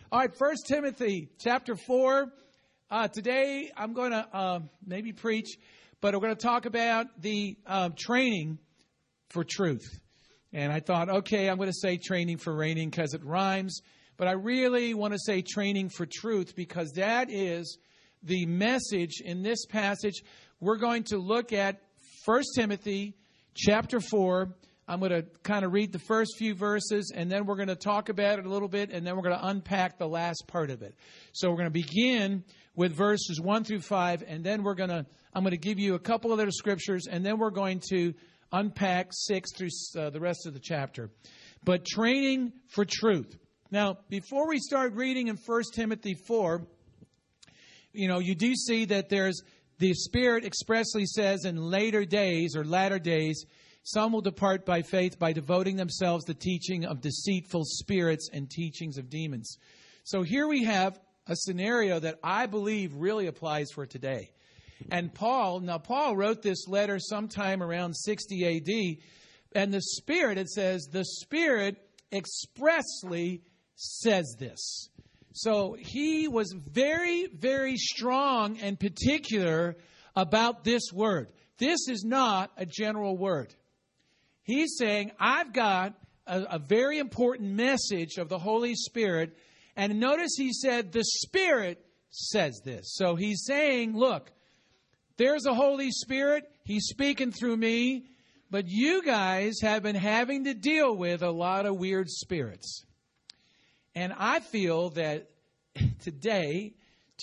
All right, 1 Timothy chapter 4. Today I'm going to maybe preach, but we're going to talk about the training for truth. And I thought, okay, I'm going to say training for reigning because it rhymes. But I really want to say training for truth because that is the message in this passage. We're going to look at 1 Timothy chapter 4. I'm going to kind of read the first few verses, and then we're going to talk about it a little bit, and then we're going to unpack the last part of it. So we're going to begin with verses 1 through 5, and then I'm going to give you a couple of other scriptures, and then we're going to unpack 6 through the rest of the chapter. But training for truth. Now, before we start reading in 1 Timothy 4, you do see that the Spirit expressly says in latter days, some will depart by faith by devoting themselves to teaching of deceitful spirits and teachings of demons. So here we have a scenario that I believe really applies for today. And Paul wrote this letter sometime around 60 A.D. And the Spirit, it says, the Spirit expressly says this. So he was very, very strong and particular about this word. This is not a general word. He's saying, I've got a very important message of the Holy Spirit. And notice he said, the Spirit says this. So he's saying, look, there's a Holy Spirit. He's speaking through me. But you guys have been having to deal with a lot of weird spirits. And I feel that today,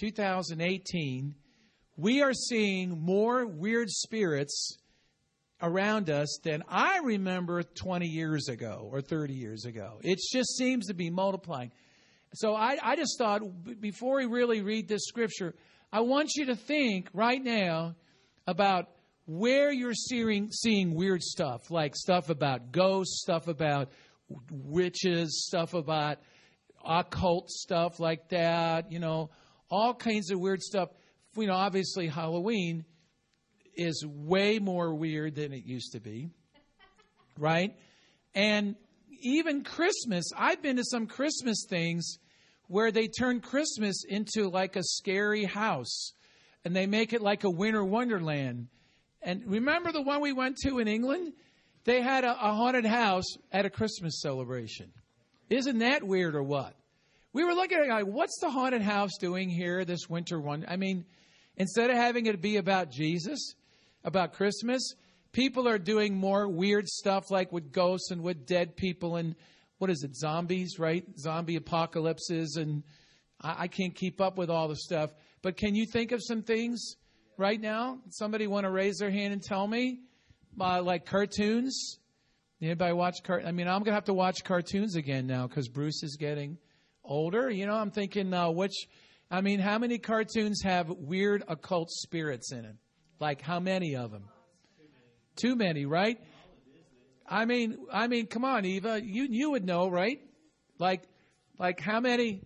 2018, we are seeing more weird spirits around us than I remember 20 years ago or 30 years ago. It just seems to be multiplying. So I just thought, before we really read this scripture, I want you to think right now about where you're seeing weird stuff, like stuff about ghosts, stuff about witches, stuff about occult stuff like that, all kinds of weird stuff. Obviously Halloween is way more weird than it used to be, right? And even Christmas, I've been to some Christmas things where they turn Christmas into like a scary house, and they make it like a winter wonderland. And remember the one we went to in England? They had a haunted house at a Christmas celebration. Isn't that weird or what? We were looking at it like, what's the haunted house doing here this winter one? I mean, instead of having it be about Jesus, about Christmas, people are doing more weird stuff like with ghosts and with dead people and zombies, right? Zombie apocalypses, and I can't keep up with all the stuff. But can you think of some things right now? Somebody want to raise their hand and tell me? Like cartoons? Anybody watch I'm going to have to watch cartoons again now because Bruce is getting older. I'm thinking, how many cartoons have weird occult spirits in it? Like how many of them? Too many, right? I mean, come on, Eva, you would know, right? Like how many?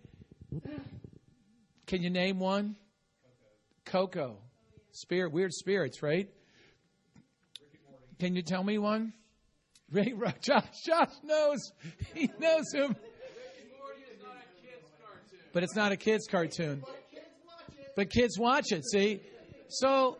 Can you name one? Coco. Weird spirits, right? Can you tell me one? Josh knows. He knows him. But it's not a kid's cartoon. But kids watch it, see? So,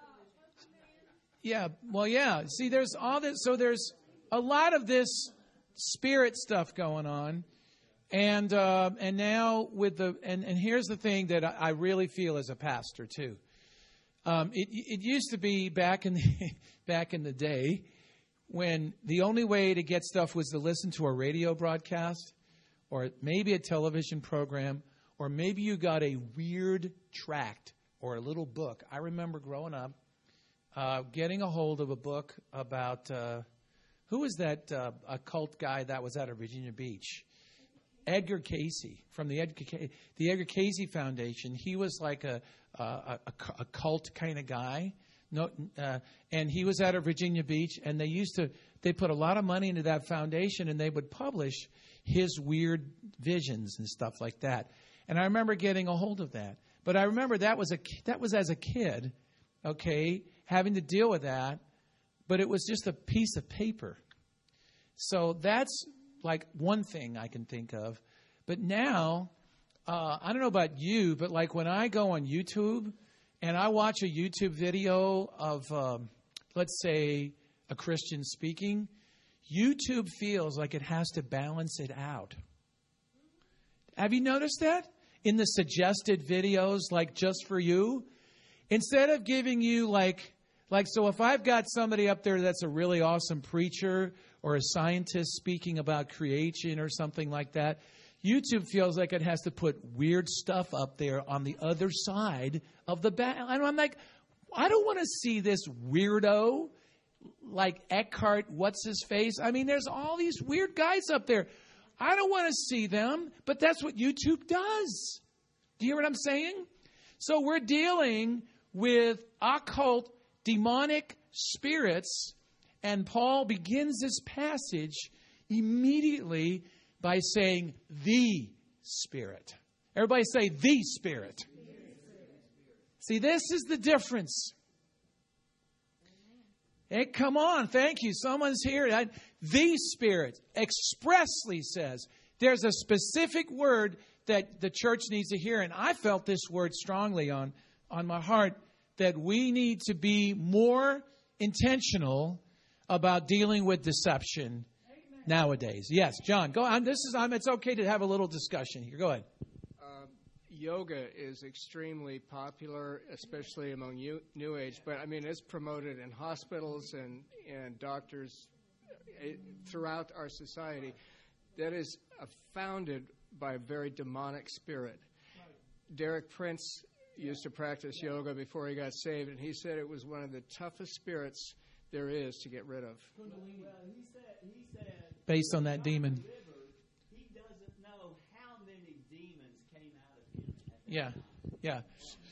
yeah, well, yeah. See, there's all this. So there's a lot of this spirit stuff going on. And now with and here's the thing that I really feel as a pastor, too. It used to be back in the day when the only way to get stuff was to listen to a radio broadcast or maybe a television program, or maybe you got a weird tract or a little book. I remember growing up getting a hold of a book about, who was that occult guy that was out of Virginia Beach? Edgar Cayce, from the Edgar Cayce Foundation. He was like a cult kind of guy. And he was out of Virginia Beach, and they put a lot of money into that foundation, and they would publish his weird visions and stuff like that. And I remember getting a hold of that. But I remember that was as a kid, okay, having to deal with that. But it was just a piece of paper. So that's like one thing I can think of. But now I don't know about you, but like when I go on YouTube and I watch a YouTube video of, let's say, a Christian speaking, YouTube feels like it has to balance it out. Have you noticed that? In the suggested videos, like just for you, instead of giving you like, so if I've got somebody up there that's a really awesome preacher or a scientist speaking about creation or something like that, YouTube feels like it has to put weird stuff up there on the other side of the and I'm like, I don't want to see this weirdo like Eckhart, what's his face? I mean, there's all these weird guys up there. I don't want to see them, but that's what YouTube does. Do you hear what I'm saying? So we're dealing with occult, demonic spirits, and Paul begins this passage immediately by saying, the Spirit. Everybody say, the Spirit. See, this is the difference. Hey, come on. Thank you. Someone's here. The Spirit expressly says there's a specific word that the church needs to hear. And I felt this word strongly on my heart, that we need to be more intentional about dealing with deception nowadays. Yes, John, go on. It's okay to have a little discussion here. Go ahead. Yoga is extremely popular, especially among New Age, but I mean it's promoted in hospitals and doctors throughout our society. That is founded by a very demonic spirit. Derek Prince used to practice yoga before he got saved, and he said it was one of the toughest spirits there is to get rid of. Well, he said based on that demon. He doesn't know how many demons came out of him. Yeah.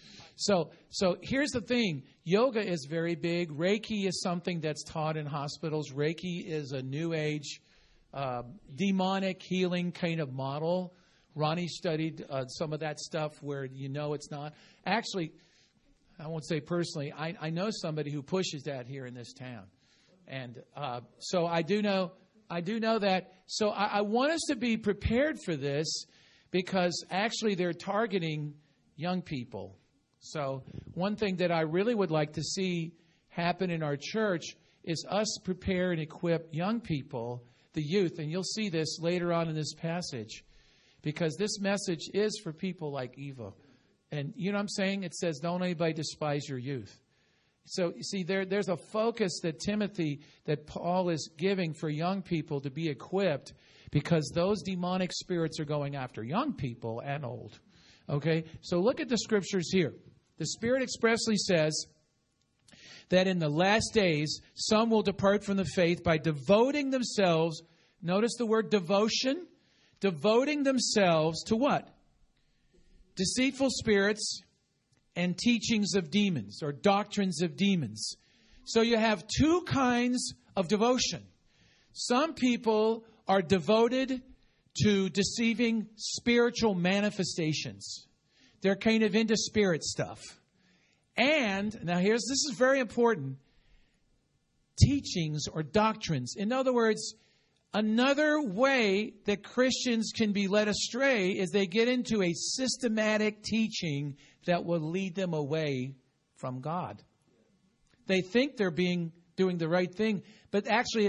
So here's the thing. Yoga is very big. Reiki is something that's taught in hospitals. Reiki is a New Age demonic healing kind of model. Ronnie studied some of that stuff where it's not. Actually, I won't say personally, I know somebody who pushes that here in this town. And so I do know that. So I want us to be prepared for this because actually they're targeting young people. So one thing that I really would like to see happen in our church is us prepare and equip young people, the youth. And you'll see this later on in this passage because this message is for people like Eva. And you know what I'm saying? It says, don't anybody despise your youth. So, you see, there's a focus that Paul is giving for young people to be equipped because those demonic spirits are going after young people and old. Okay? So look at the scriptures here. The Spirit expressly says that in the last days, some will depart from the faith by devoting themselves, notice the word devotion, devoting themselves to what? Deceitful spirits and teachings of demons or doctrines of demons. So you have two kinds of devotion. Some people are devoted to deceiving spiritual manifestations. They're kind of into spirit stuff. And, now this is very important, teachings or doctrines. In other words, another way that Christians can be led astray is they get into a systematic teaching that will lead them away from God. They think they're doing the right thing, but actually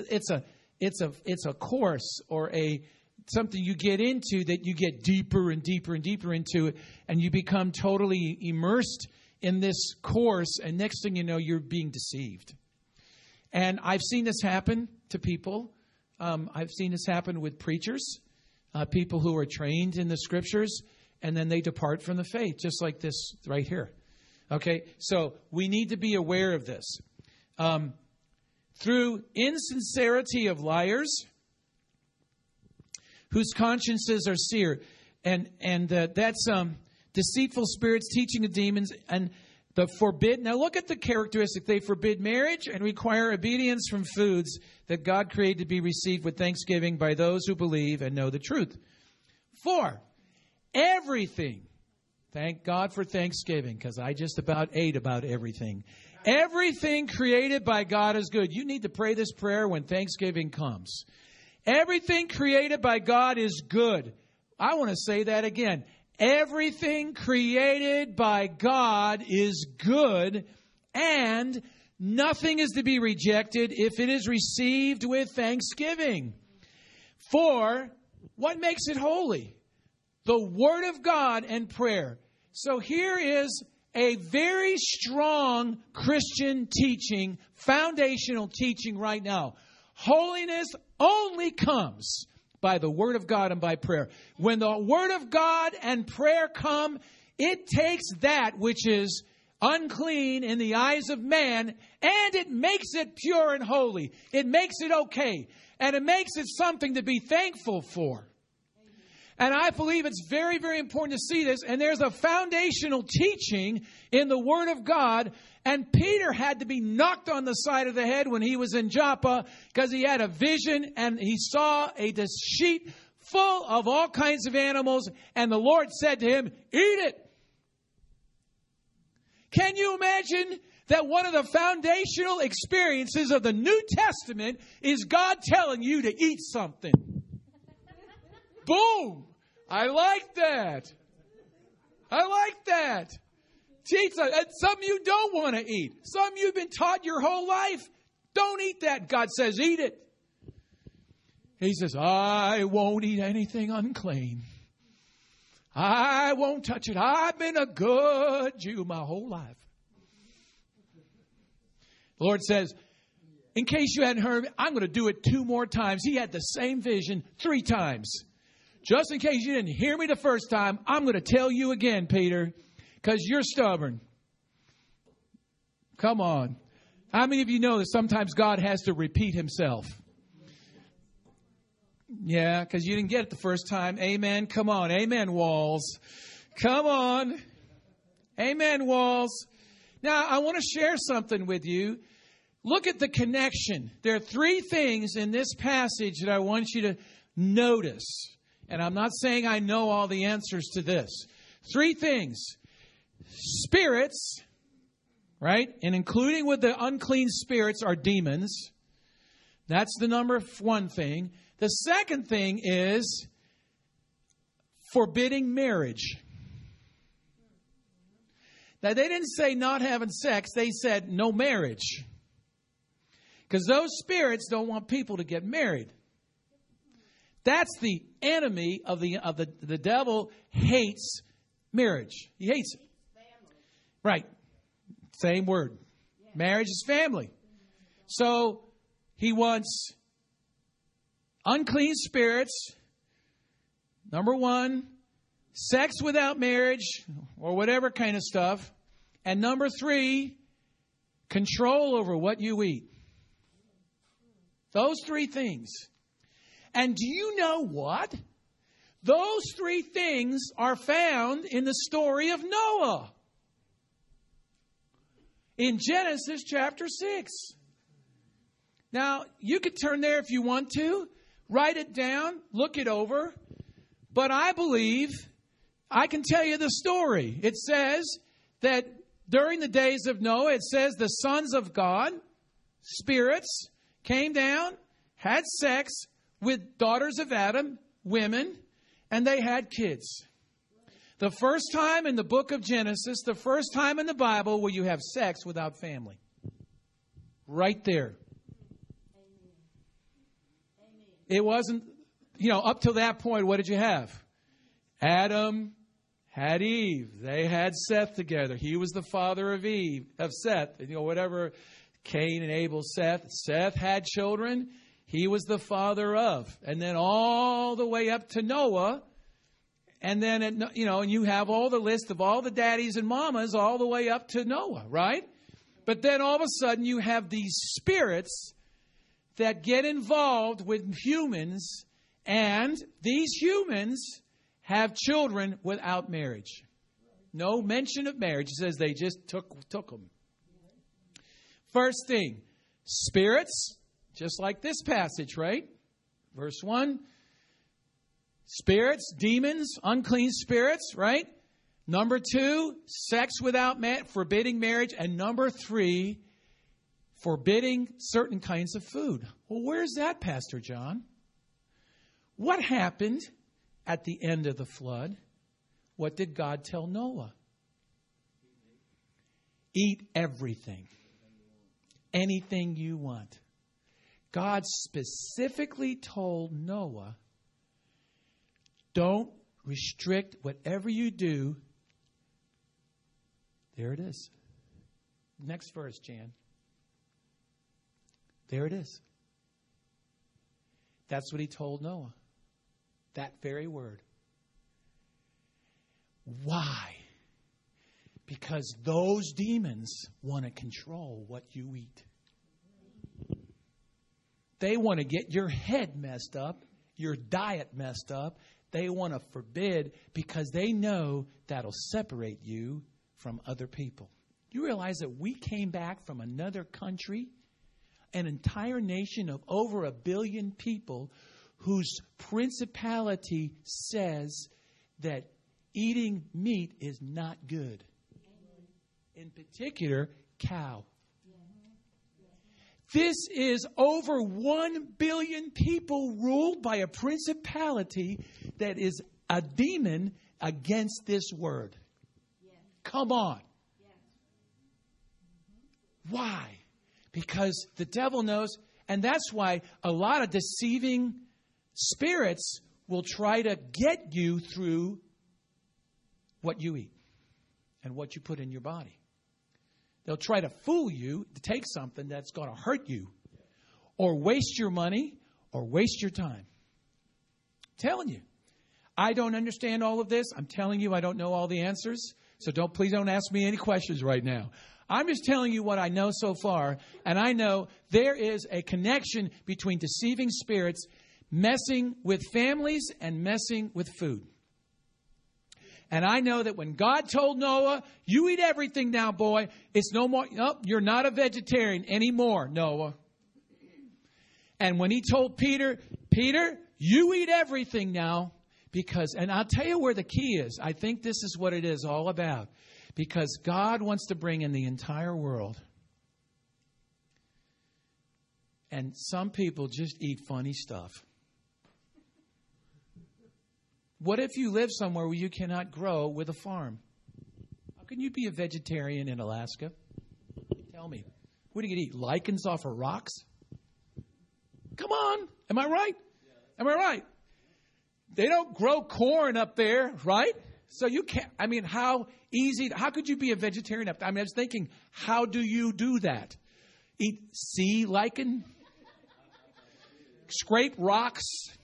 it's a course or something you get into that you get deeper and deeper and deeper into it, and you become totally immersed in this course, and next thing you know, you're being deceived. And I've seen this happen to people. I've seen this happen with preachers, people who are trained in the scriptures, and then they depart from the faith, just like this right here. Okay, so we need to be aware of this. Through insincerity of liars, whose consciences are seared, and that's deceitful spirits, teaching of demons, and the forbid. Now look at the characteristic. They forbid marriage and require obedience from foods that God created to be received with thanksgiving by those who believe and know the truth. 4, everything. Thank God for Thanksgiving, because I just about ate about everything. Everything created by God is good. You need to pray this prayer when Thanksgiving comes. Everything created by God is good. I want to say that again. Everything created by God is good, and nothing is to be rejected if it is received with thanksgiving. For what makes it holy? The Word of God and prayer. So here is a very strong Christian teaching, foundational teaching right now. Holiness only comes by the Word of God and by prayer. When the Word of God and prayer come, it takes that which is unclean in the eyes of man, and it makes it pure and holy. It makes it okay. And it makes it something to be thankful for. And I believe it's very, very important to see this. And there's a foundational teaching in the Word of God. And Peter had to be knocked on the side of the head when he was in Joppa because he had a vision and he saw a sheet full of all kinds of animals. And the Lord said to him, eat it. Can you imagine that one of the foundational experiences of the New Testament is God telling you to eat something? Boom! I like that. I like that. Something you don't want to eat. Something you've been taught your whole life. Don't eat that. God says, eat it. He says, I won't eat anything unclean. I won't touch it. I've been a good Jew my whole life. The Lord says, in case you hadn't heard, I'm going to do it 2 more times. He had the same vision 3 times. Just in case you didn't hear me the first time, I'm going to tell you again, Peter, because you're stubborn. Come on. How many of you know that sometimes God has to repeat himself? Yeah, because you didn't get it the first time. Amen. Come on. Amen, Walls. Come on. Amen, Walls. Now, I want to share something with you. Look at the connection. There are 3 things in this passage that I want you to notice. And I'm not saying I know all the answers to this. 3 things. Spirits, right? And including with the unclean spirits are demons. That's the number 1 thing. The second thing is forbidding marriage. Now, they didn't say not having sex. They said no marriage. Because those spirits don't want people to get married. That's the enemy of the devil hates marriage. He hates it. Right. Same word. Yeah. Marriage is family. So he wants unclean spirits. Number 1, sex without marriage or whatever kind of stuff. And number 3, control over what you eat. Those 3 things. And do you know what? Those 3 things are found in the story of Noah. In Genesis chapter 6. Now, you could turn there if you want to. Write it down. Look it over. But I believe I can tell you the story. It says that during the days of Noah, it says the sons of God, spirits, came down, had sex with daughters of Adam, women, and they had kids. The first time in the book of Genesis, the first time in the Bible where you have sex without family. Right there. It wasn't, up to that point, what did you have? Adam had Eve. They had Seth together. He was the father of Seth. Whatever, Cain and Abel, Seth. Seth had children. He was the father of. And then all the way up to Noah. And then, and you have all the list of all the daddies and mamas all the way up to Noah, right? But then all of a sudden you have these spirits that get involved with humans. And these humans have children without marriage. No mention of marriage. It says they just took them. First thing, spirits, just like this passage, right? Verse 1. Spirits, demons, unclean spirits, right? Number 2, sex without forbidding marriage. And number 3, forbidding certain kinds of food. Well, where's that, Pastor John? What happened at the end of the flood, what did God tell Noah? Eat everything. Anything you want. God specifically told Noah, don't restrict whatever you do. There it is. Next verse, Jan. There it is. That's what he told Noah. That very word. Why? Because those demons want to control what you eat. They want to get your head messed up, your diet messed up. They want to forbid because they know that'll separate you from other people. You realize that we came back from another country, an entire nation of over 1 billion people whose principality says that eating meat is not good. In particular, cow. This is over 1 billion people ruled by a principality that is a demon against this word. Come on. Why? Because the devil knows, and that's why a lot of deceiving spirits will try to get you through what you eat and what you put in your body. They'll try to fool you to take something that's going to hurt you or waste your money or waste your time. I'm telling you. I don't understand all of this. I'm telling you I don't know all the answers. So please don't ask me any questions right now. I'm just telling you what I know so far. And I know there is a connection between deceiving spirits messing with families and messing with food. And I know that when God told Noah, you eat everything now, boy. It's no more. Nope, you're not a vegetarian anymore, Noah. And when he told Peter, you eat everything now. And I'll tell you where the key is. I think this is what it is all about. Because God wants to bring in the entire world. And some people just eat funny stuff. What if you live somewhere where you cannot grow with a farm? How can you be a vegetarian in Alaska? Tell me. What are you going to eat? Lichens off of rocks? Come on. Am I right? Am I right? They don't grow corn up there, right? So you can't, how could you be a vegetarian up there? I was thinking, how do you do that? Eat sea lichen? Scrape rocks?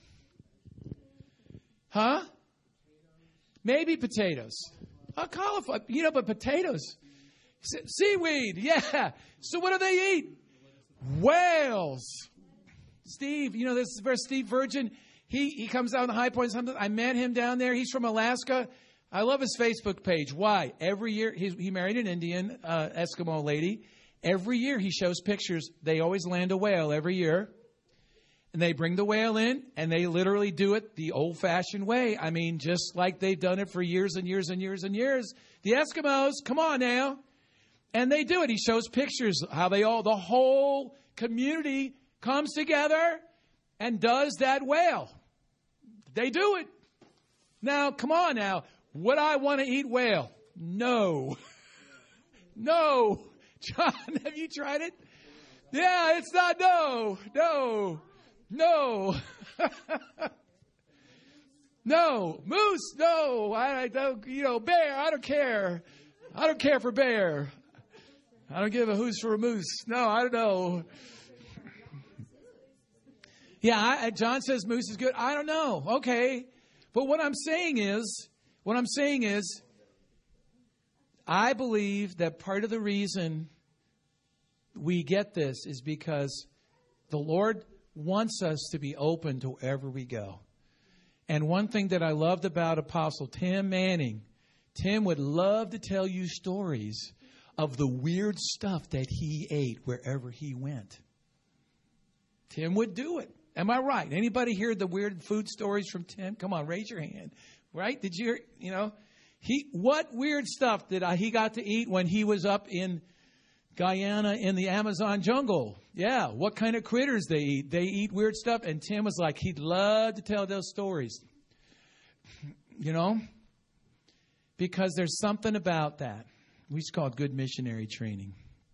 Huh? Maybe potatoes. Cauliflower, but potatoes. Seaweed, yeah. So what do they eat? Whales. Steve, this is where Steve Virgin, he comes down the High Point. I met him down there. He's from Alaska. I love his Facebook page. Why? Every year, he married an Indian Eskimo lady. Every year he shows pictures. They always land a whale every year. And they bring the whale in, and they literally do it the old-fashioned way. Just like they've done it for years and years and years and years. The Eskimos, come on now. And they do it. He shows pictures how the whole community comes together and does that whale. They do it. Now, come on now. Would I want to eat whale? No. No. John, have you tried it? Yeah, it's not, no. No. No. Moose, no. I don't, bear, I don't care. I don't care for bear. I don't give a who's for a moose. No, I don't know. Yeah, John says moose is good. I don't know. Okay. But what I'm saying is, I believe that part of the reason we get this is because the Lord wants us to be open to wherever we go. And one thing that I loved about Apostle Tim Manning, Tim would love to tell you stories of the weird stuff that he ate wherever he went. Tim would do it. Am I right? Anybody hear the weird food stories from Tim? Come on, raise your hand. Right? Did you, what weird stuff did he got to eat when he was up in Guyana in the Amazon jungle? Yeah. What kind of critters they eat? They eat weird stuff. And Tim was like, he'd love to tell those stories. You know? Because there's something about that. We just call it good missionary training.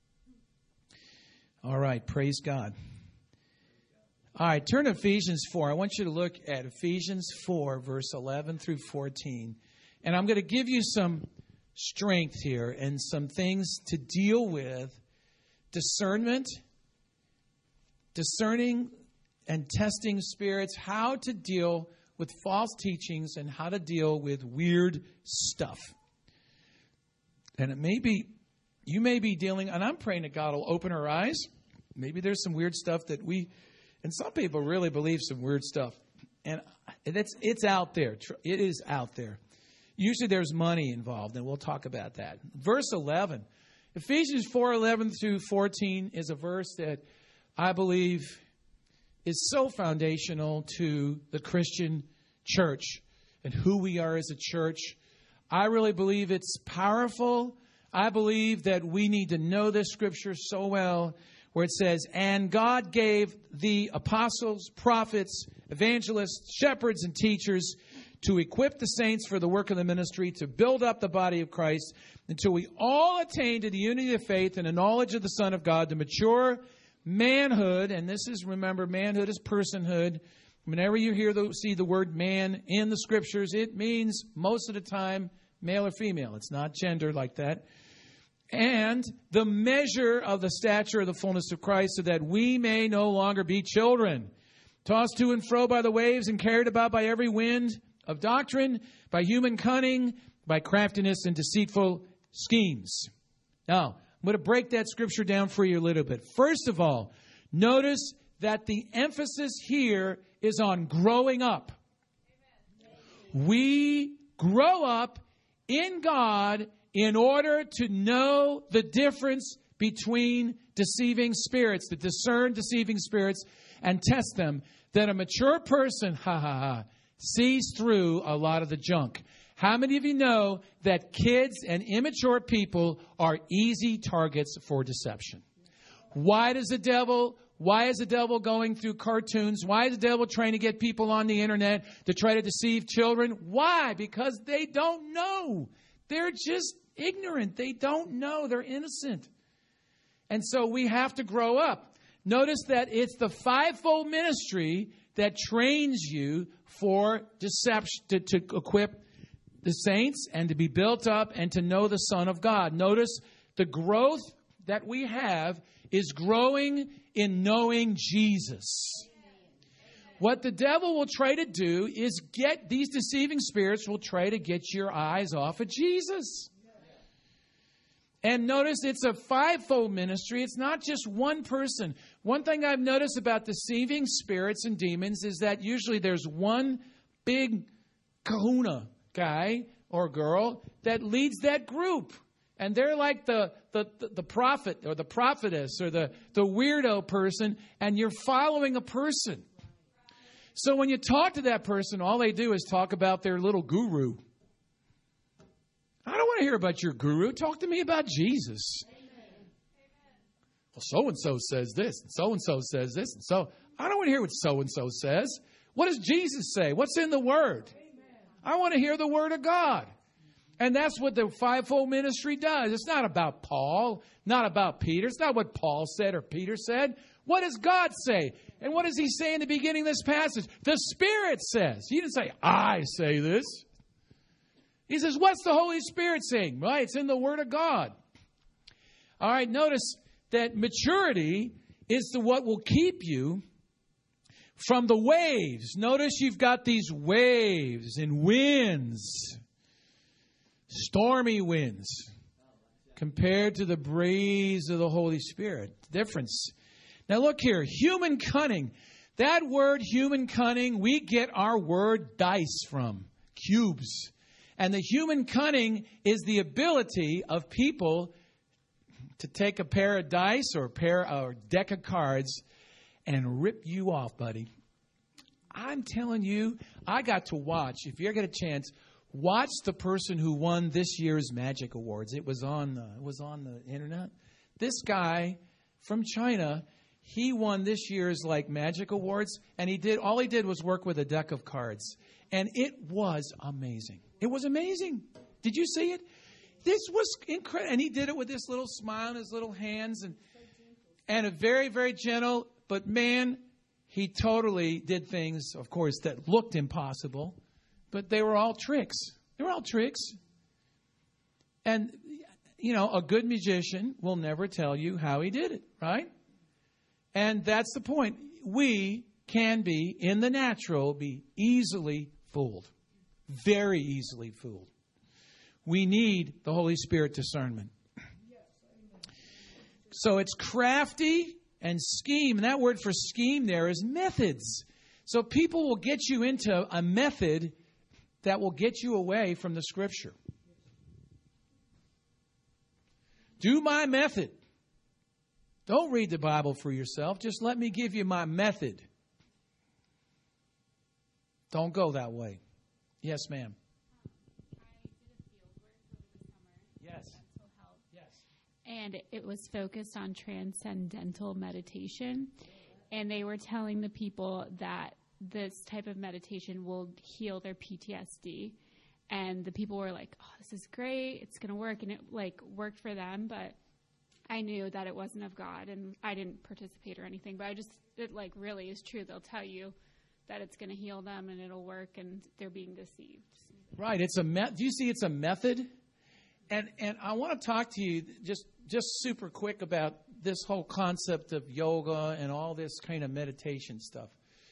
All right, praise God. All right, turn to Ephesians 4. I want you to look at Ephesians 4, verse 11 through 14. And I'm going to give you some strength here and some things to deal with. Discernment, discerning and testing spirits, how to deal with false teachings and how to deal with weird stuff. And it may be, you may be dealing, and I'm praying that God will open our eyes. Maybe there's some weird stuff that and some people really believe some weird stuff. And it's out there. It is out there. Usually there's money involved, and we'll talk about that. Verse 11. Ephesians 4:11 through 14 is a verse that I believe is so foundational to the Christian church and who we are as a church. I really believe it's powerful. I believe that we need to know this scripture so well, where it says, and God gave the apostles, prophets, evangelists, shepherds, and teachers to equip the saints for the work of the ministry, to build up the body of Christ, until we all attain to the unity of faith and the knowledge of the Son of God, to mature manhood. And this is, remember, manhood is personhood. Whenever you see the word man in the scriptures, it means most of the time male or female. It's not gender like that. And the measure of the stature of the fullness of Christ, so that we may no longer be children, tossed to and fro by the waves and carried about by every wind of doctrine, by human cunning, by craftiness and deceitful schemes. Now, I'm going to break that scripture down for you a little bit. First of all, notice that the emphasis here is on growing up. We grow up in God in order to know the difference between deceiving spirits, to discern deceiving spirits and test them, that a mature person, sees through a lot of the junk. How many of you know that kids and immature people are easy targets for deception? Why is the devil going through cartoons? Why is the devil trying to get people on the internet to try to deceive children? Why? Because they don't know. They're just ignorant. They don't know. They're innocent. And so we have to grow up. Notice that it's the fivefold ministry that trains you for deception, to equip the saints and to be built up and to know the Son of God. Notice the growth that we have is growing in knowing Jesus. What the devil will try to do is get these deceiving spirits will try to get your eyes off of Jesus. And notice it's a fivefold ministry. It's not just one person. One thing I've noticed about deceiving spirits and demons is that usually there's one big kahuna guy or girl that leads that group. And they're like the prophet or the prophetess or the weirdo person, and you're following a person. So when you talk to that person, all they do is talk about their little guru. I don't want to hear about your guru. Talk to me about Jesus. Amen. Well, so-and-so says this, and so-and-so says this, and so. I don't want to hear what so-and-so says. What does Jesus say? What's in the Word? Amen. I want to hear the Word of God. And that's what the fivefold ministry does. It's not about Paul, not about Peter. It's not what Paul said or Peter said. What does God say? And what does he say in the beginning of this passage? The Spirit says. He didn't say, I say this. He says, what's the Holy Spirit saying? Right, it's in the Word of God. All right, notice that maturity is what will keep you from the waves. Notice you've got these waves and winds, stormy winds, compared to the breeze of the Holy Spirit. Difference. Now look here, human cunning. That word human cunning, we get our word dice from, cubes. And the human cunning is the ability of people to take a pair of dice or a deck of cards and rip you off, buddy. I'm telling you, I got to watch, if you ever get a chance, watch the person who won this year's Magic Awards. It was on the internet. This guy from China, he won this year's Magic Awards, and all he did was work with a deck of cards. And it was amazing. It was amazing. Did you see it? This was incredible. And he did it with this little smile and his little hands and a very, very gentle. But man, he totally did things, of course, that looked impossible. But they were all tricks. They were all tricks. And, you know, a good magician will never tell you how he did it, right? And that's the point. We can be, in the natural, be easily fooled. Very easily fooled. We need the Holy Spirit discernment. So it's crafty and scheme. And that word for scheme there is methods. So people will get you into a method that will get you away from the Scripture. Do my method. Don't read the Bible for yourself. Just let me give you my method. Don't go that way. Yes, ma'am. Yes. Yes. And it was focused on transcendental meditation. And they were telling the people that this type of meditation will heal their PTSD. And the people were like, oh, this is great. It's going to work. And it worked for them. But I knew that it wasn't of God. And I didn't participate or anything. But it really is true. They'll tell you that it's going to heal them and it'll work. And they're being deceived. Right. It's do you see it's a method? And I want to talk to you just super quick about this whole concept of yoga and all this kind of meditation stuff.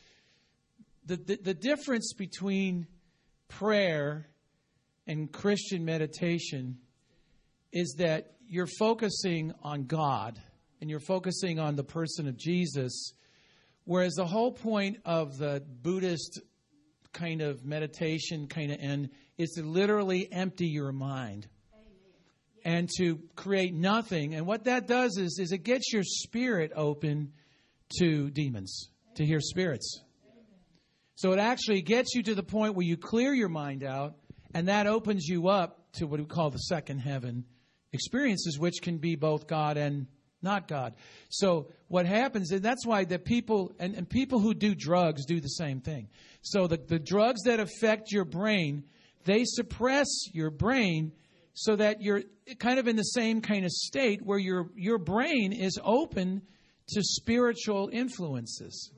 The difference between prayer and Christian meditation is that you're focusing on God and you're focusing on the person of Jesus, whereas the whole point of the Buddhist kind of meditation kind of end is to literally empty your mind and to create nothing. And what that does is it gets your spirit open to demons, to hear spirits. So it actually gets you to the point where you clear your mind out, and that opens you up to what we call the second heaven experiences, which can be both God and not God. So what happens, and that's why the people, and people who do drugs do the same thing. So the drugs that affect your brain, they suppress your brain so that you're kind of in the same kind of state where your brain is open to spiritual influences.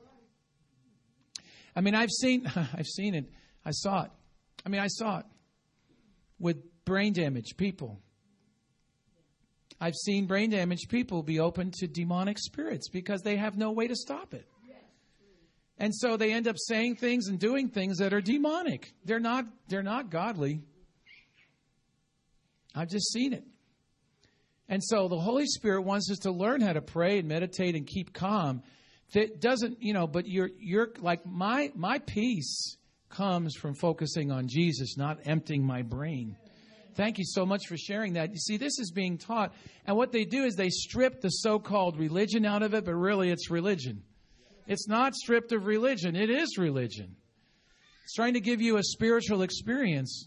I mean, I've seen it. I saw it with brain damaged people. I've seen brain damaged people be open to demonic spirits because they have no way to stop it. And so they end up saying things and doing things that are demonic. They're not godly. I've just seen it. And so the Holy Spirit wants us to learn how to pray and meditate and keep calm. That doesn't, but you're like my peace comes from focusing on Jesus, not emptying my brain. Thank you so much for sharing that. You see, this is being taught. And what they do is they strip the so-called religion out of it, but really it's religion. It's not stripped of religion. It is religion. It's trying to give you a spiritual experience.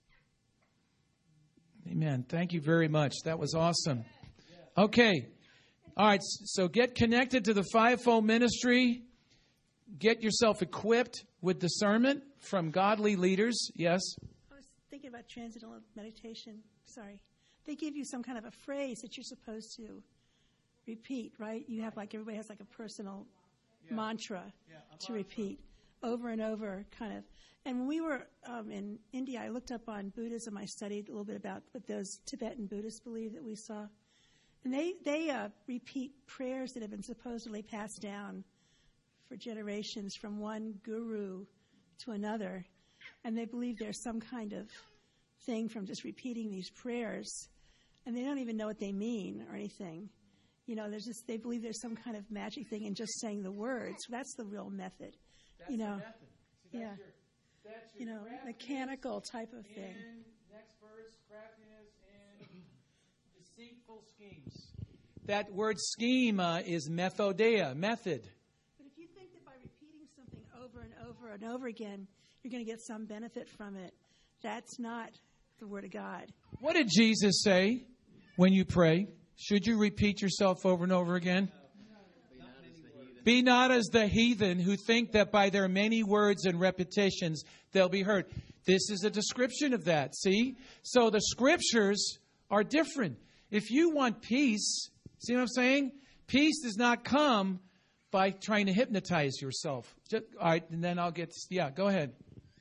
Amen. Thank you very much. That was awesome. Okay. All right. So get connected to the fivefold ministry. Get yourself equipped with discernment from godly leaders. Yes. I was thinking about transcendental meditation. Sorry. They give you some kind of a phrase that you're supposed to repeat, right? You have everybody has a personal mantra to repeat over and over, kind of. And when we were in India, I looked up on Buddhism. I studied a little bit about what those Tibetan Buddhists believe that we saw. And they repeat prayers that have been supposedly passed down for generations from one guru to another. And they believe there's some kind of thing from just repeating these prayers. And they don't even know what they mean or anything. They believe there's some kind of magic thing in just saying the words. That's the real method. That's the method. See, that's your mechanical type of thing. Next verse, craftiness and deceitful schemes. That word scheme is methodeia, method. But if you think that by repeating something over and over and over again, you're going to get some benefit from it, that's not the Word of God. What did Jesus say when you pray? Should you repeat yourself over and over again? Be not as the heathen who think that by their many words and repetitions they'll be heard. This is a description of that, see? So the scriptures are different. If you want peace, see what I'm saying? Peace does not come by trying to hypnotize yourself. All right, and then I'll get go ahead.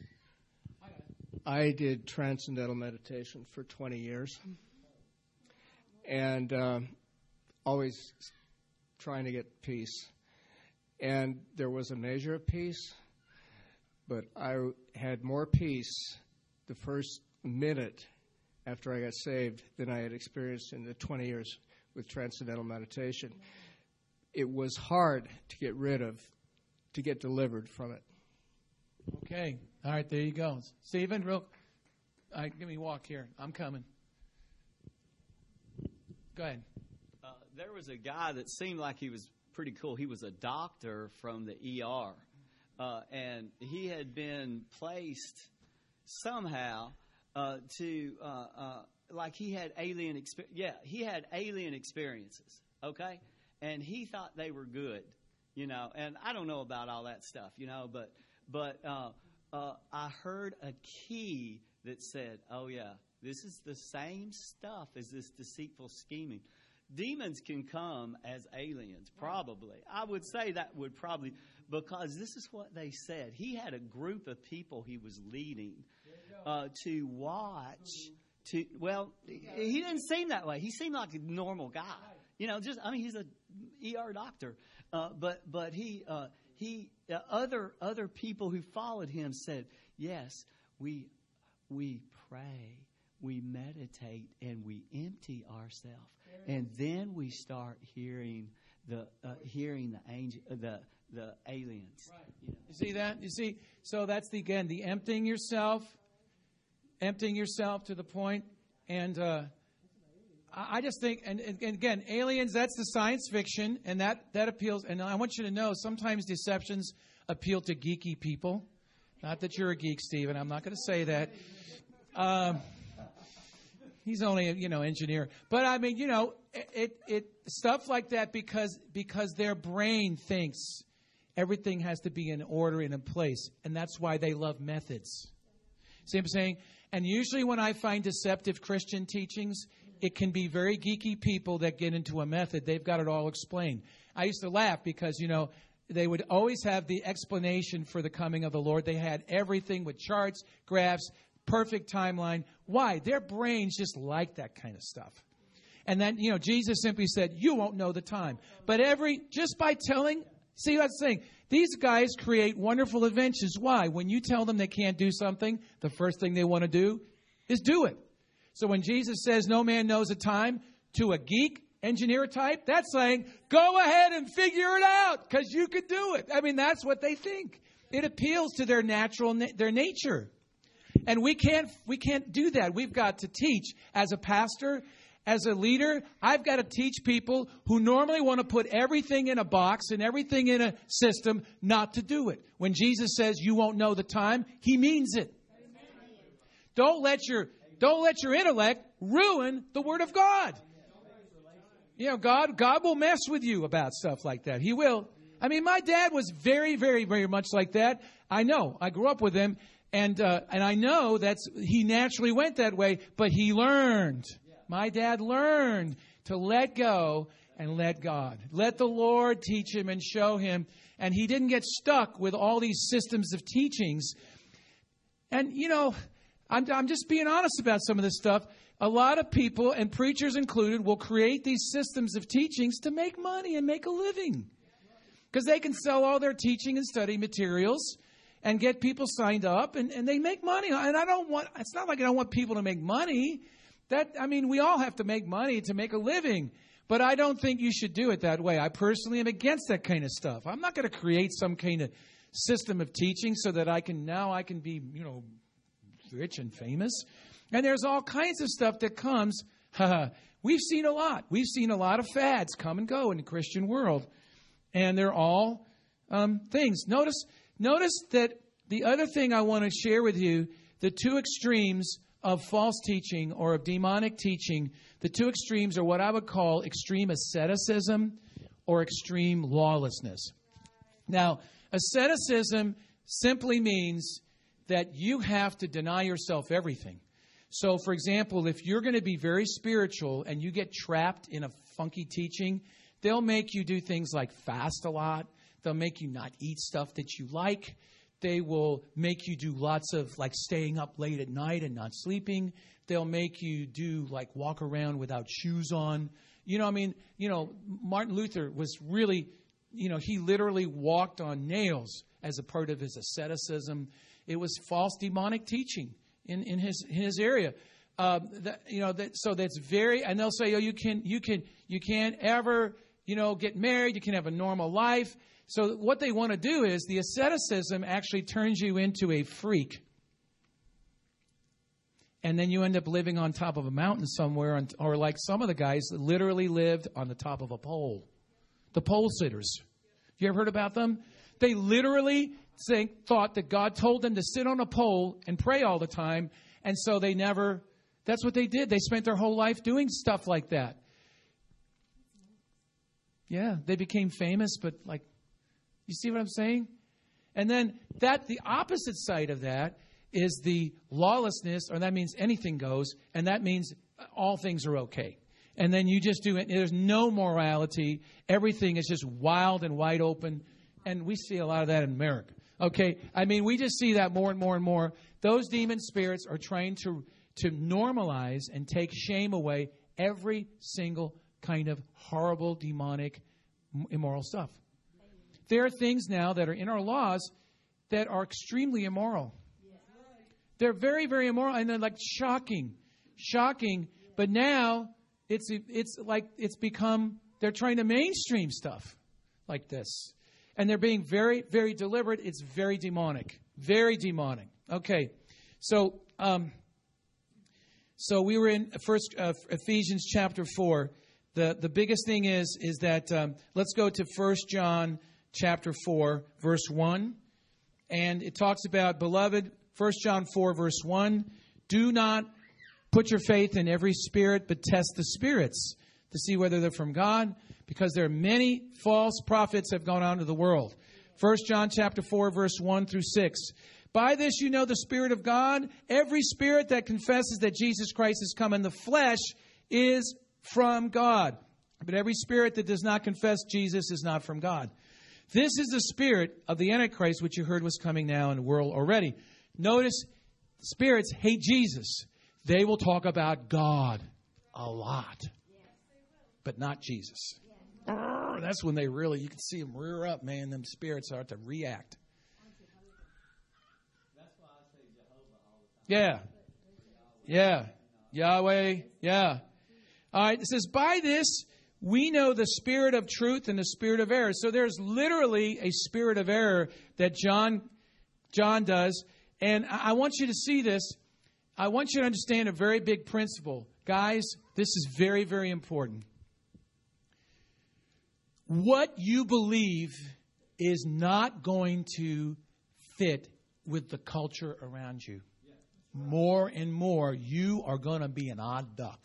I did transcendental meditation for 20 years. And always trying to get peace. And there was a measure of peace, but I had more peace the first minute after I got saved than I had experienced in the 20 years with transcendental meditation. It was hard to get rid of, to get delivered from it. Okay. All right, there you go. Stephen, give me a walk here. I'm coming. Go ahead. There was a guy that seemed like he was pretty cool. He was a doctor from the ER. And he had been placed somehow like he had alien experience. Yeah, he had alien experiences, okay? And he thought they were good, and I don't know about all that stuff, but I heard a key that said, oh, yeah, this is the same stuff as this deceitful scheming. Demons can come as aliens, probably. I would say that would probably, because this is what they said. He had a group of people he was leading to watch. Well, he didn't seem that way. He seemed like a normal guy. He's a ER doctor. But other people who followed him said, yes, we pray, we meditate, and we empty ourselves. And then we start hearing the angel, the aliens. Right. You see that? You see, so that's the emptying yourself to the point. And I just think, and again, aliens, that's the science fiction, and that appeals. And I want you to know, sometimes deceptions appeal to geeky people. Not that you're a geek, Stephen. I'm not going to say that. He's only engineer, but I mean, it stuff like that because their brain thinks everything has to be in order and in place, and that's why they love methods. See what I'm saying? And usually, when I find deceptive Christian teachings, it can be very geeky people that get into a method. They've got it all explained. I used to laugh because they would always have the explanation for the coming of the Lord. They had everything with charts, graphs, perfect timeline. Why? Their brains just like that kind of stuff. And then, Jesus simply said, you won't know the time. But just by telling, see what I'm saying? These guys create wonderful inventions. Why? When you tell them they can't do something, the first thing they want to do is do it. So when Jesus says no man knows the time to a geek engineer type, that's saying, go ahead and figure it out because you could do it. I mean, that's what they think. It appeals to their their nature. And we can't do that. We've got to teach. As a pastor, as a leader, I've got to teach people who normally want to put everything in a box and everything in a system not to do it. When Jesus says you won't know the time, he means it. Don't let your intellect ruin the Word of God. God will mess with you about stuff like that. He will. I mean, my dad was very, very, very much like that. I know. I grew up with him. And I know he naturally went that way, but he learned. My dad learned to let go and let God. Let the Lord teach him and show him. And he didn't get stuck with all these systems of teachings. And, I'm just being honest about some of this stuff. A lot of people, and preachers included, will create these systems of teachings to make money and make a living. Because they can sell all their teaching and study materials and get people signed up, and they make money. And it's not like I don't want people to make money. We all have to make money to make a living. But I don't think you should do it that way. I personally am against that kind of stuff. I'm not going to create some kind of system of teaching so that I can be, rich and famous. And there's all kinds of stuff that comes. We've seen a lot. We've seen a lot of fads come and go in the Christian world. And they're all things. Notice that the other thing I want to share with you, the two extremes of false teaching or of demonic teaching, the two extremes are what I would call extreme asceticism or extreme lawlessness. Now, asceticism simply means that you have to deny yourself everything. So, for example, if you're going to be very spiritual and you get trapped in a funky teaching, they'll make you do things like fast a lot. They'll make you not eat stuff that you like. They will make you do lots of like staying up late at night and not sleeping. They'll make you do like walk around without shoes on. Martin Luther was really, he literally walked on nails as a part of his asceticism. It was false demonic teaching in his area. So that's very, and they'll say, you can't ever, get married. You can have a normal life. So what they want to do is the asceticism actually turns you into a freak. And then you end up living on top of a mountain somewhere, or like some of the guys that literally lived on the top of a pole. The pole sitters. You ever heard about them? They literally thought that God told them to sit on a pole and pray all the time. And so that's what they did. They spent their whole life doing stuff like that. Yeah, they became famous, but like, you see what I'm saying? And then the opposite side of that is the lawlessness, or that means anything goes, and that means all things are okay. And then you just do it. There's no morality. Everything is just wild and wide open. And we see a lot of that in America. Okay? We just see that more and more and more. Those demon spirits are trying to normalize and take shame away every single kind of horrible, demonic, immoral stuff. There are things now that are in our laws that are extremely immoral. They're very, very immoral, and they're like shocking. But now it's become, they're trying to mainstream stuff like this. And they're being very, very deliberate. It's very demonic. Very demonic. Okay. So we were in Ephesians chapter 4. The biggest thing is that let's go to 1 John chapter 4, verse 1. And it talks about, beloved, 1 John 4, verse 1, do not put your faith in every spirit, but test the spirits to see whether they're from God, because there are many false prophets have gone out into the world. 1 John chapter 4, verse 1 through 6. By this you know the Spirit of God. Every spirit that confesses that Jesus Christ has come in the flesh is from God. But every spirit that does not confess Jesus is not from God. This is the spirit of the Antichrist, which you heard was coming now in the world already. Notice, spirits hate Jesus. They will talk about God a lot, but not Jesus. That's when you can see them rear up, man. Them spirits start to react. That's why I say Jehovah all the time. Yeah. Yahweh. Yeah. All right. It says, by this we know the spirit of truth and the spirit of error. So there's literally a spirit of error that John does. And I want you to see this. I want you to understand a very big principle. Guys, this is very, very important. What you believe is not going to fit with the culture around you. More and more, you are going to be an odd duck.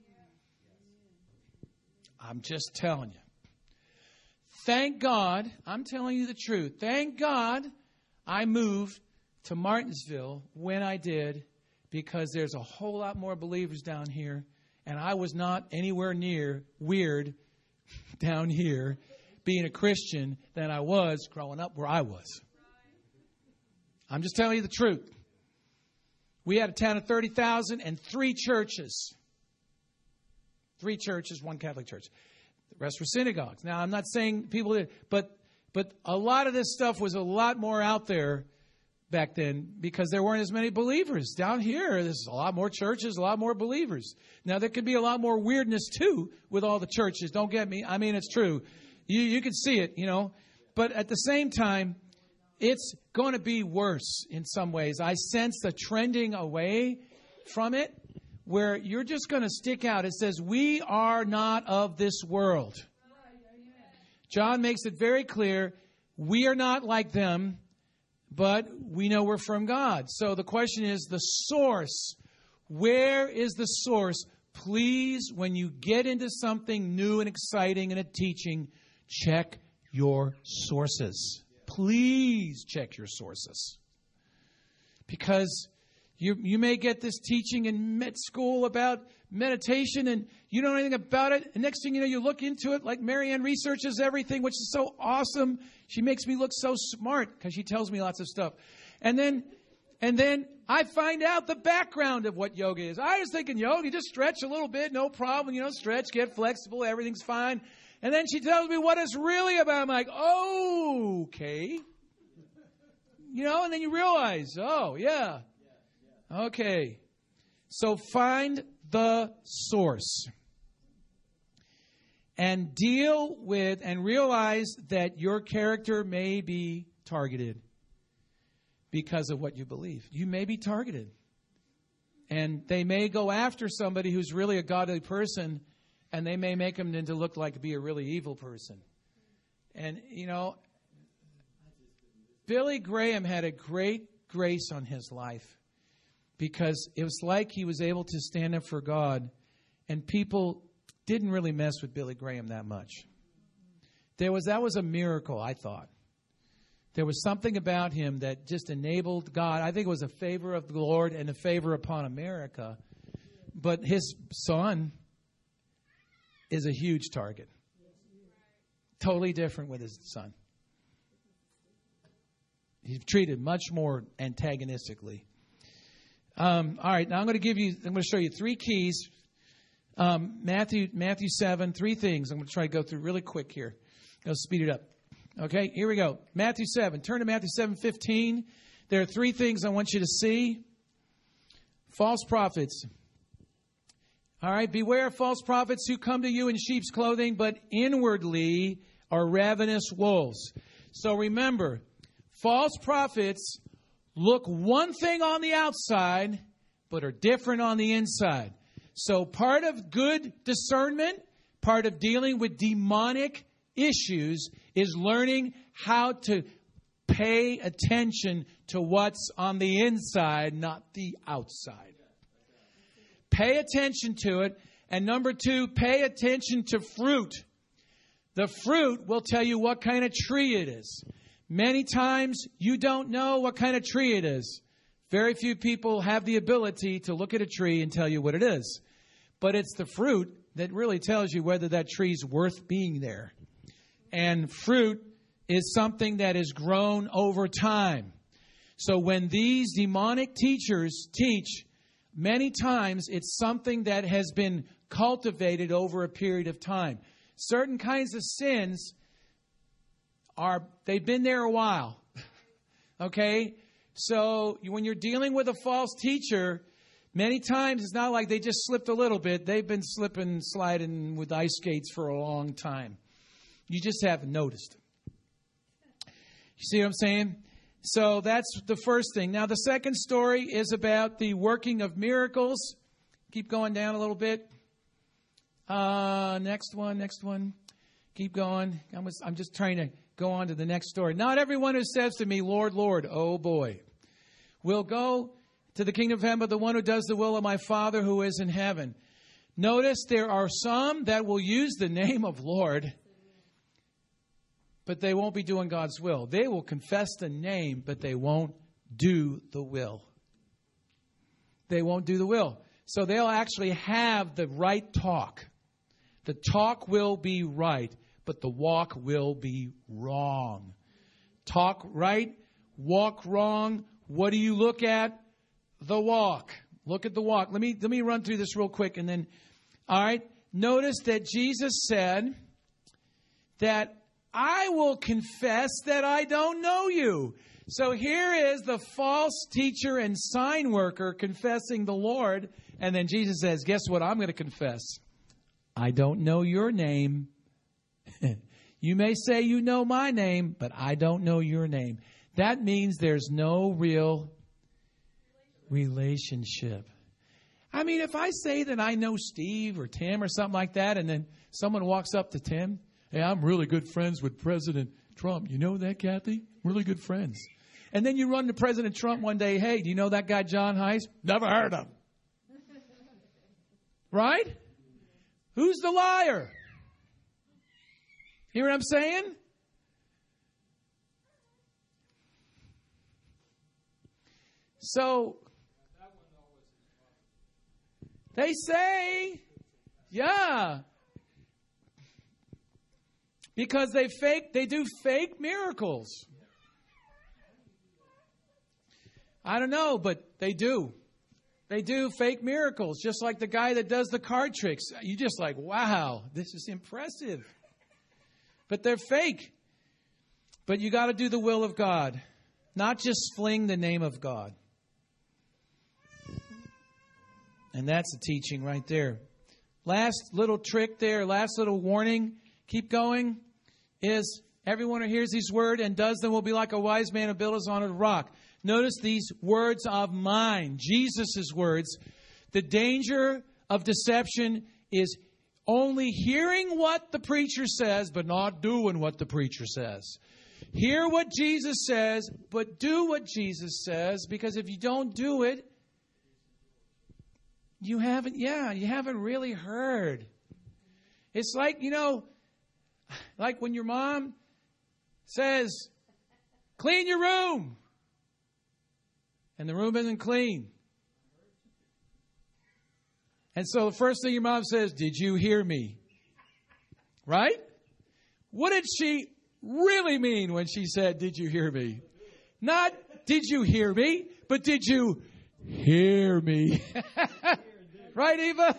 I'm just telling you. Thank God, I'm telling you the truth. Thank God I moved to Martinsville when I did, because there's a whole lot more believers down here, and I was not anywhere near weird down here being a Christian than I was growing up where I was. I'm just telling you the truth. We had a town of 30,000 and 3 churches. 3 churches, 1 Catholic church. The rest were synagogues. Now, I'm not saying people did, but a lot of this stuff was a lot more out there back then because there weren't as many believers. Down here, there's a lot more churches, a lot more believers. Now, there could be a lot more weirdness, too, with all the churches. Don't get me. I mean, it's true. You can see it, But at the same time, it's going to be worse in some ways. I sense the trending away from it, where you're just going to stick out. It says, we are not of this world. John makes it very clear, we are not like them, but we know we're from God. So the question is the source. Where is the source? Please, when you get into something new and exciting in a teaching, check your sources. Please check your sources. Because you may get this teaching in med school about meditation and you don't know anything about it. And next thing you know, you look into it like Marianne researches everything, which is so awesome. She makes me look so smart because she tells me lots of stuff. And then I find out the background of what yoga is. I was thinking yoga, you just stretch a little bit, no problem. Stretch, get flexible, everything's fine. And then she tells me what it's really about. I'm like, oh, okay. And then you realize, oh, yeah. Okay. So find the source. And deal with and realize that your character may be targeted because of what you believe. You may be targeted. And they may go after somebody who's really a godly person, and they may make him into look like be a really evil person. And, Billy Graham had a great grace on his life because it was like he was able to stand up for God, and people didn't really mess with Billy Graham that much. That was a miracle, I thought. There was something about him that just enabled God. I think it was a favor of the Lord and a favor upon America. But his son is a huge target. Totally different with his son. He's treated much more antagonistically. All right, now I'm going to show you 3 keys. Matthew 7, 3 things. I'm going to try to go through really quick here. I'll speed it up. Okay, here we go. Matthew 7. Turn to Matthew 7:15. There are 3 things I want you to see. False prophets. All right, beware of false prophets who come to you in sheep's clothing, but inwardly are ravenous wolves. So remember, false prophets look one thing on the outside, but are different on the inside. So part of good discernment, part of dealing with demonic issues is learning how to pay attention to what's on the inside, not the outside. Pay attention to it. And number 2, pay attention to fruit. The fruit will tell you what kind of tree it is. Many times you don't know what kind of tree it is. Very few people have the ability to look at a tree and tell you what it is. But it's the fruit that really tells you whether that tree's worth being there. And fruit is something that is grown over time. So when these demonic teachers teach, many times it's something that has been cultivated over a period of time. Certain kinds of sins they've been there a while. Okay? So when you're dealing with a false teacher, many times it's not like they just slipped a little bit. They've been sliding with ice skates for a long time. You just haven't noticed. You see what I'm saying? So that's the first thing. Now, the second story is about the working of miracles. Keep going down a little bit. Next one. Keep going. I'm just trying to go on to the next story. Not everyone who says to me, Lord, Lord, oh boy, will go to the kingdom of heaven, but the one who does the will of my Father who is in heaven. Notice there are some that will use the name of Lord, but they won't be doing God's will. They will confess the name, but they won't do the will. They won't do the will. So they'll actually have the right talk. The talk will be right, but the walk will be wrong. Talk right, walk wrong. What do you look at? The walk. Look at the walk. Let me run through this real quick and then, all right. Notice that Jesus said that I will confess that I don't know you. So here is the false teacher and sign worker confessing the Lord. And then Jesus says, guess what I'm going to confess? I don't know your name. You may say you know my name, but I don't know your name. That means there's no real relationship. I mean, if I say that I know Steve or Tim or something like that, and then someone walks up to Tim, hey, I'm really good friends with President Trump. You know that, Kathy? Really good friends. And then you run to President Trump one day, hey, do you know that guy John Heiss? Never heard of him. Right? Who's the liar? Hear what I'm saying? So they say, yeah, because they do fake miracles. I don't know, but they do. They do fake miracles, just like the guy that does the card tricks. You just like, wow, this is impressive. But they're fake. But you got to do the will of God, not just fling the name of God. And that's the teaching right there. Last little trick there, last little warning, keep going, is everyone who hears these words and does them will be like a wise man who builds on a rock. Notice these words of mine, Jesus' words. The danger of deception is only hearing what the preacher says, but not doing what the preacher says. Hear what Jesus says, but do what Jesus says, because if you don't do it, you haven't really heard. It's like, like when your mom says, clean your room, and the room isn't clean. And so the first thing your mom says, did you hear me? Right? What did she really mean when she said, did you hear me? Not, did you hear me? But did you hear me? Right, Eva?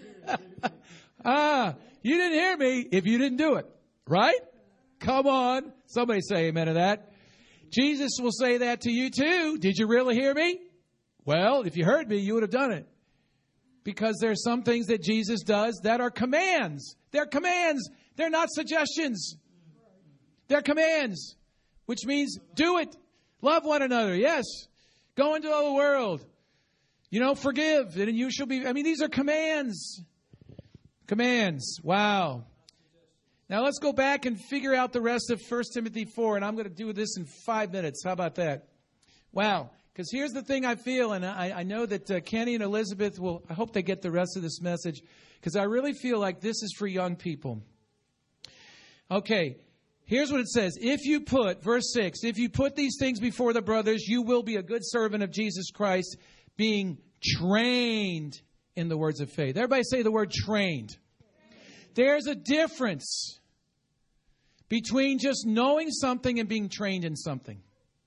You didn't hear me if you didn't do it. Right? Come on. Somebody say amen to that. Jesus will say that to you too. Did you really hear me? Well, if you heard me, you would have done it. Because there are some things that Jesus does that are commands. They're commands. They're not suggestions. They're commands, which means do it. Love one another. Yes. Go into all the world. Forgive. And you shall be. These are commands. Commands. Wow. Now let's go back and figure out the rest of 1 Timothy 4. And I'm going to do this in 5 minutes. How about that? Wow. Because here's the thing I feel, and I know that Kenny and Elizabeth I hope they get the rest of this message, because I really feel like this is for young people. Okay, here's what it says. Verse 6, if you put these things before the brothers, you will be a good servant of Jesus Christ, being trained in the words of faith. Everybody say the word trained. There's a difference between just knowing something and being trained in something.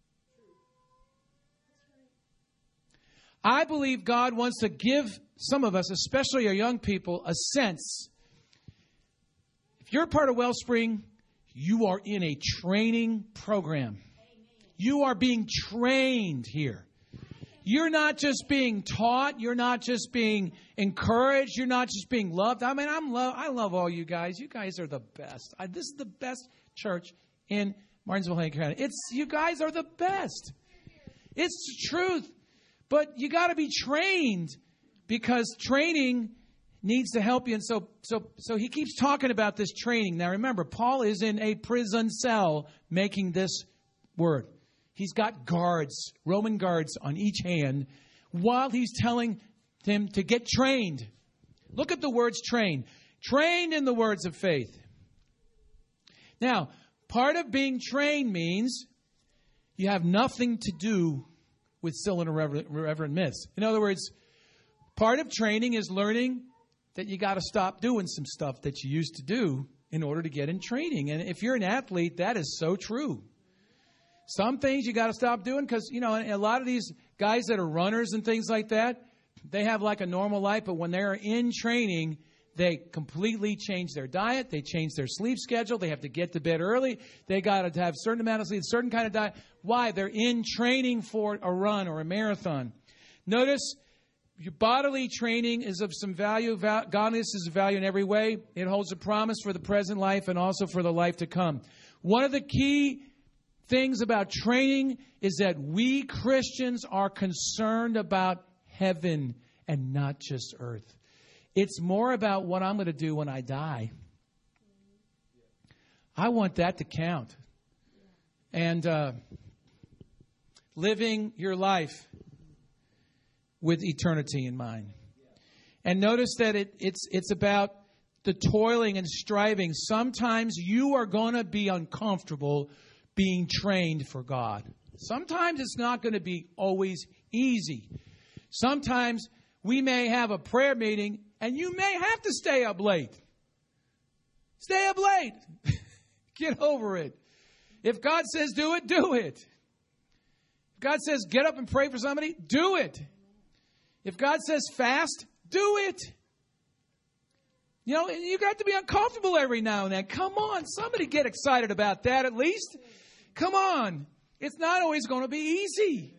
I believe God wants to give some of us, especially our young people, a sense. If you're a part of Wellspring, you are in a training program. You are being trained here. You're not just being taught. You're not just being encouraged. You're not just being loved. I love all you guys. You guys are the best. This is the best church in Martinsville, Hank County. You guys are the best. It's the truth. But you got to be trained, because training needs to help you. And so he keeps talking about this training. Now remember, Paul is in a prison cell making this word. He's got guards, Roman guards on each hand, while he's telling them to get trained. Look at the words trained. Trained in the words of faith. Now, part of being trained means you have nothing to do with silly and irreverent myths. In other words, part of training is learning that you got to stop doing some stuff that you used to do in order to get in training. And if you're an athlete, that is so true. Some things you got to stop doing, because, a lot of these guys that are runners and things like that, they have like a normal life, but when they're in training, they completely change their diet. They change their sleep schedule. They have to get to bed early. They got to have a certain amount of sleep, a certain kind of diet. Why? They're in training for a run or a marathon. Notice your bodily training is of some value. Godliness is of value in every way. It holds a promise for the present life and also for the life to come. One of the key things about training is that we Christians are concerned about heaven and not just earth. It's more about what I'm going to do when I die. I want that to count. And living your life with eternity in mind. And notice that it's about the toiling and striving. Sometimes you are going to be uncomfortable being trained for God. Sometimes it's not going to be always easy. Sometimes we may have a prayer meeting and you may have to stay up late. Stay up late. Get over it. If God says do it, do it. If God says get up and pray for somebody, do it. If God says fast, do it. You know, you got to be uncomfortable every now and then. Come on, somebody get excited about that at least. Come on. It's not always going to be easy.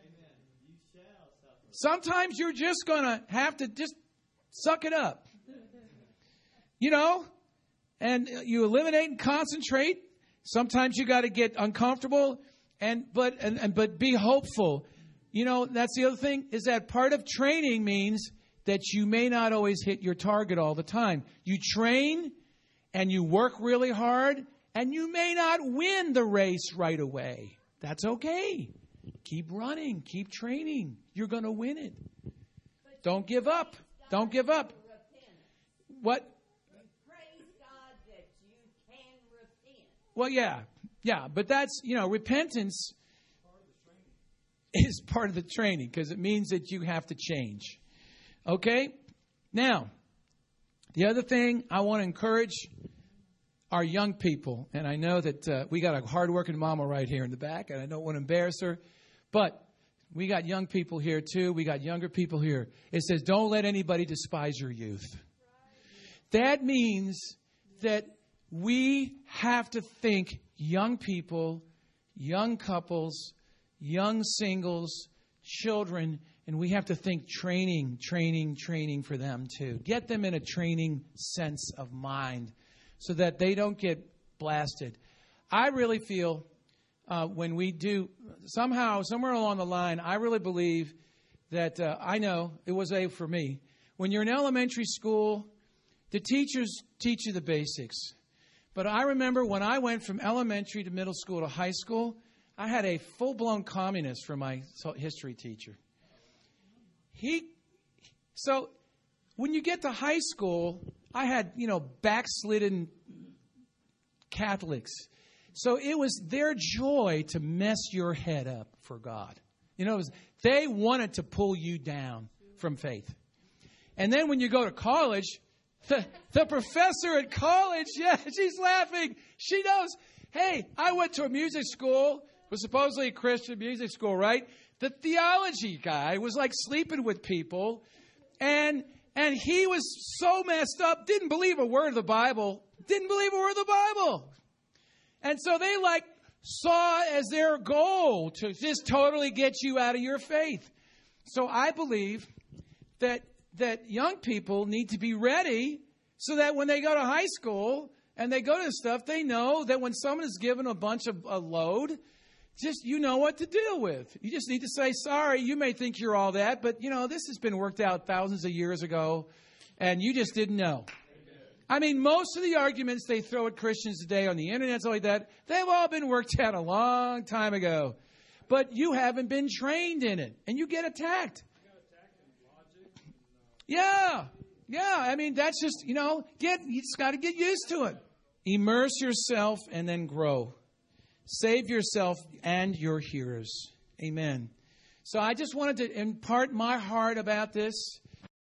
Sometimes you're just going to have to just suck it up. You know, and you eliminate and concentrate. Sometimes you got to get uncomfortable, but be hopeful. You know, that's the other thing, is that part of training means that you may not always hit your target all the time. You train and you work really hard, and you may not win the race right away. That's okay. Keep running. Keep training. You're going to win it. Don't give up. Don't give up. What? Praise God that you can repent. Well, yeah. But that's, repentance is part of the training because it means that you have to change. Okay? Now, the other thing I want to encourage our young people, and I know that we got a hard-working mama right here in the back, and I don't want to embarrass her, but we got young people here too. We got younger people here. It says, don't let anybody despise your youth. That means that we have to think young people, young couples, young singles, children, and we have to think training for them too. Get them in a training sense of mind so that they don't get blasted. I really feel when we do, somewhere along the line, I really believe that, I know it was for me. When you're in elementary school, the teachers teach you the basics. But I remember when I went from elementary to middle school to high school, I had a full-blown communist for my history teacher. So when you get to high school, I had, backslidden Catholics. So it was their joy to mess your head up for God. They wanted to pull you down from faith. And then when you go to college, the professor at college, she's laughing. She knows, hey, I went to a music school. It was supposedly a Christian music school, right? The theology guy was like sleeping with people. And he was so messed up, didn't believe a word of the Bible. And so they saw as their goal to just totally get you out of your faith. So I believe that young people need to be ready so that when they go to high school and they go to stuff, they know that when someone is given a bunch of a load, just you know what to deal with. You just need to say, sorry, you may think you're all that, but this has been worked out thousands of years ago and you just didn't know. I mean, most of the arguments they throw at Christians today on the internet, stuff like that, they've all been worked out a long time ago. But you haven't been trained in it, and you get attacked. Yeah. I mean, that's just, you just got to get used to it. Immerse yourself and then grow. Save yourself and your hearers. Amen. So I just wanted to impart my heart about this.